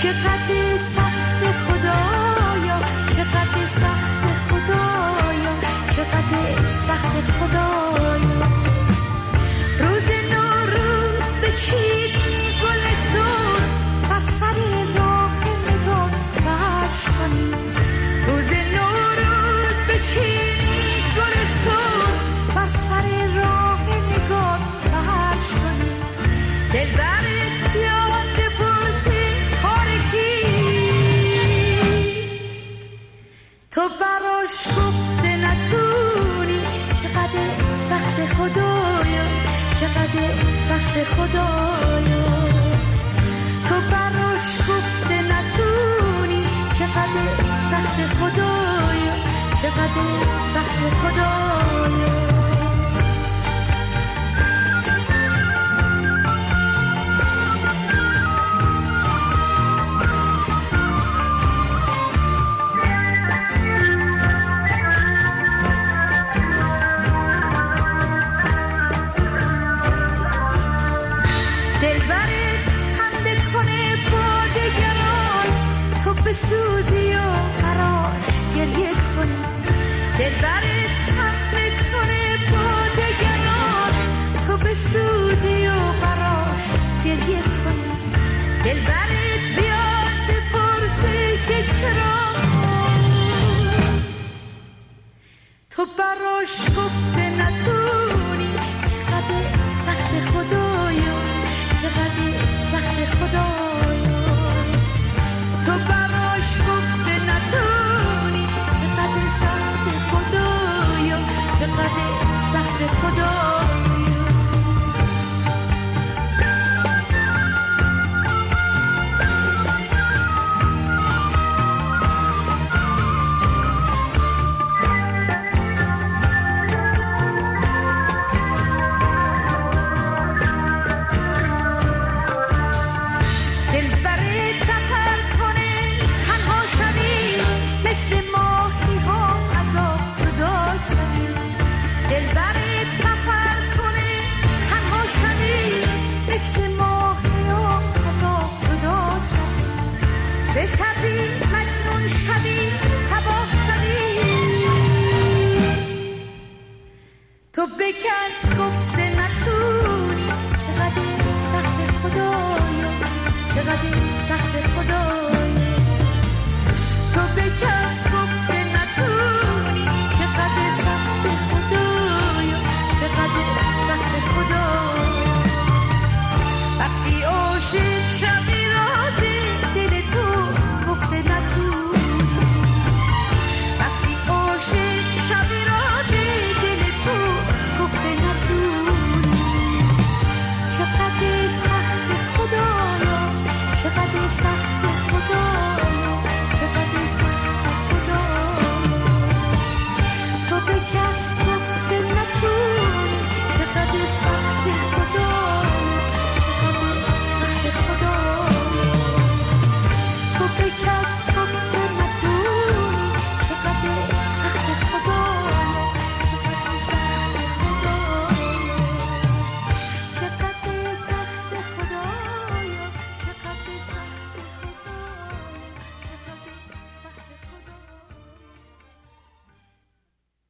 چقدر سخت خدایا، چقدر سخت خدایا، چقدر سخت خدایا. روز نوروز بچید گل سرخ بر سر راه نگاه فرش کنی. روز نوروز بچید گل سرخ بر سر راه نگاه فرش کنی. دلبرت بیاد بپرسی کار کیست، تو براش گفته نتونی. چقدر سخت خدایا، چقدر سخت خدایا. تو براش گفته نتونی. چقدر سخت خدایا، چقدر سخت خدایا. بسوزی و براش گریه کنی. دلبرت خنده کنه با دگران، تو بسوزی و براش گریه کنی. دلبرت بیاد بپرسه که چرا تو براش گفته نتونی. چقدر سخت خدایا، چقدر سخت خدایا. تو براش گفته نتونی. چقدر سخت خدایا، چقدر سخت خدایا. تو به کس گفته نتونی. چقدر سخت خدایا، چقدر سخت خدایا. تو به کس گفته نتونی. چقدر سخت خدایا، چقدر سخت خدایا. وقتی عاشق شبی رازی دل تو گفته نتونی. وقتی عاشق شبی رازی دل تو گفته نتونی. چقدر سخت خدایا، چقدر سخت خدایا، چقدر سخت خدایا. تو به کس گفته نتونی. چقدر سخت خدایا، چقدر سخت خدایا. تو به کس